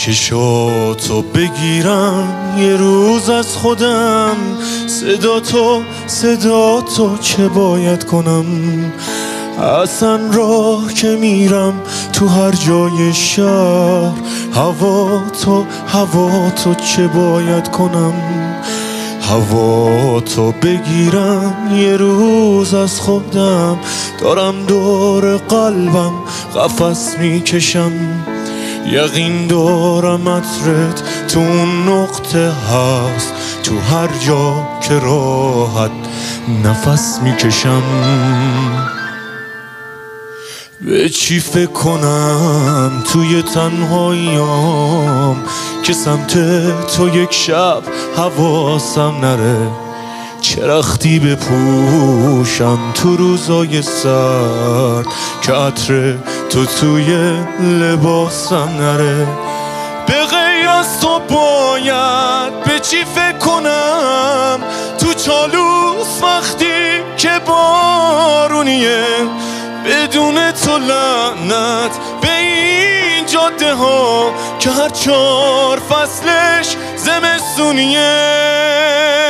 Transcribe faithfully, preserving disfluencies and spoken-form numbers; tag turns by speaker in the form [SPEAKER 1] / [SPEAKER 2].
[SPEAKER 1] چشاتو بگیرم یه روز از خودم، صدا تو صدا تو چه باید کنم؟ اصلا راه که میرم تو هر جای شهر، هوا تو هوا تو چه باید کنم؟ هوا تو بگیرم یه روز از خودم، دارم دور قلبم قفس میکشم. یقین دارم عطرت تو اون نقطه هست، تو هر جا که راحت نفس میکشم. به چی فکر کنم توی تنهاییام که سمت تو یک شب حواسم نره؟ چه رختی بپوشم تو روزای سرد که عطر تو توی لباسم نره؟ به غیر از تو باید به چی فکر کنم تو چالوس وقتی که بارونیه؟ بدون تو لعنت به این جاده ها که هر چهار فصلش زمستونیه.